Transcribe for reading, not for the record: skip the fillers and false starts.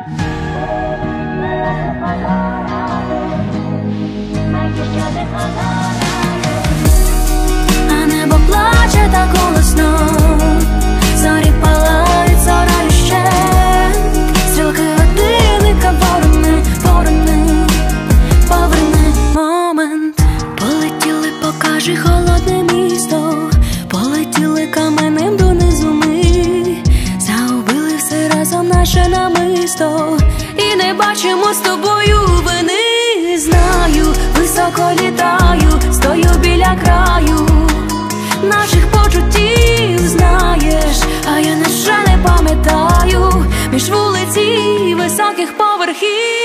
А небо плаче так голосно, зорі палають, зоряють ще. Стрілки годинника поверни момент. Полетіли, покажи холодне місто, полетіли каменем донизу ми, загубили все разом наше намисто, і не бачимо з тобою вини. Знаю, високо літаю, стою біля краю наших почуттів, знаєш, а я ще не пам'ятаю між вулиці високих поверхів.